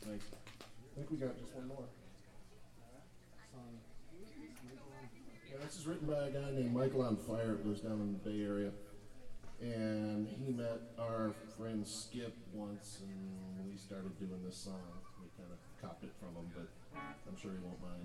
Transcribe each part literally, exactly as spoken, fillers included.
Thanks. I think we got just one more. Yeah, this is written by a guy named Michael on Fire, who lives down in the Bay Area. And he met our friend Skip once, and we started doing this song. We kind of copied it from him, but I'm sure he won't mind.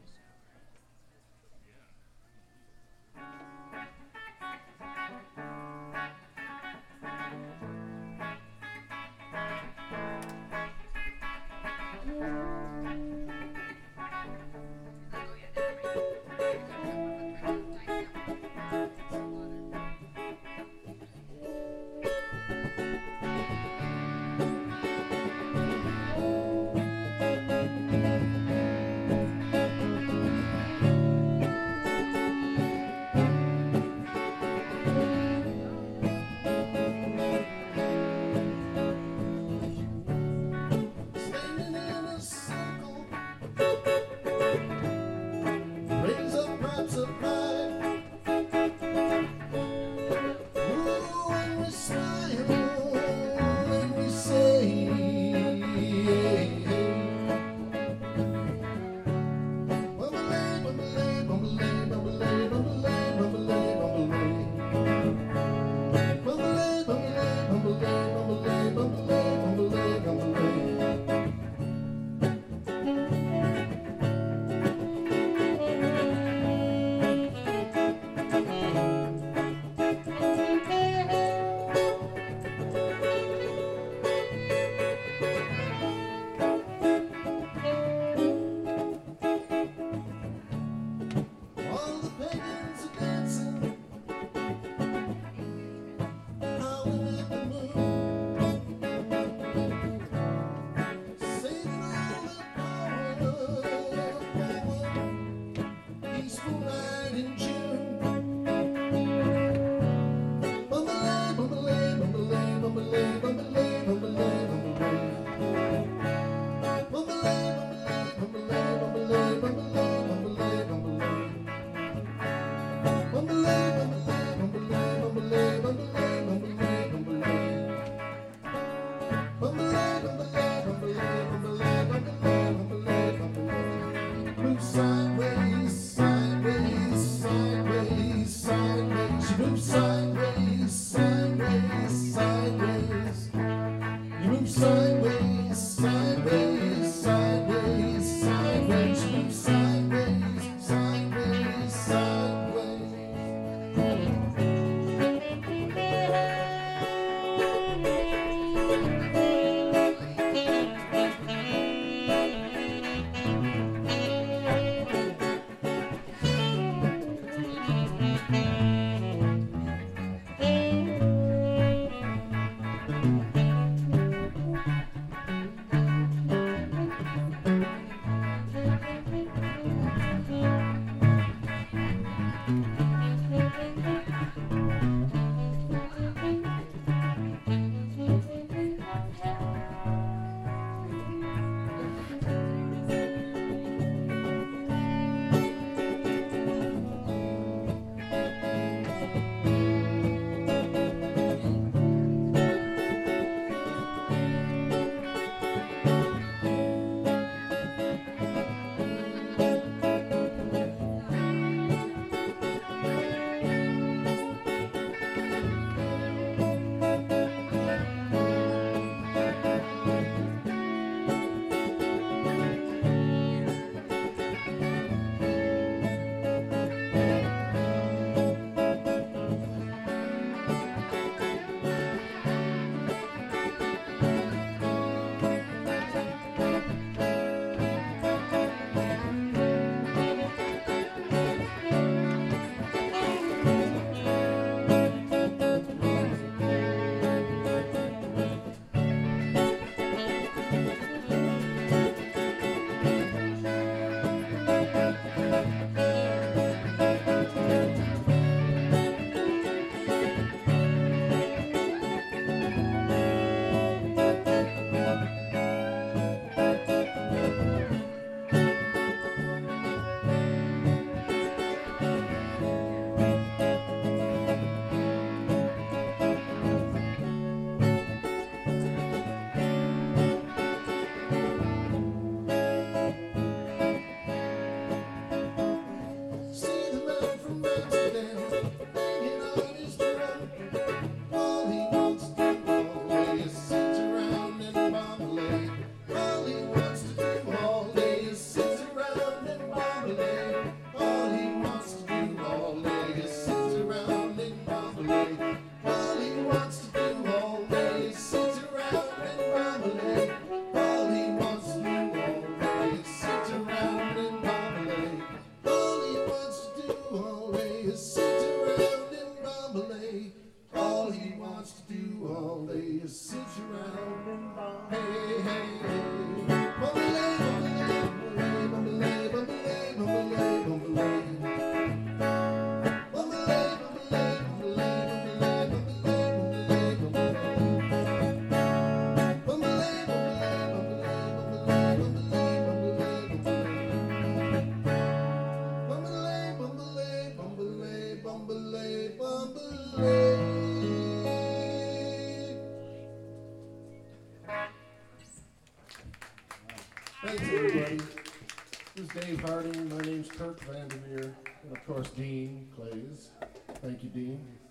Thanks, everybody. This is Dave Harding. My name's Kirk Vandermeer. And of course, Dean plays. Thank you, Dean.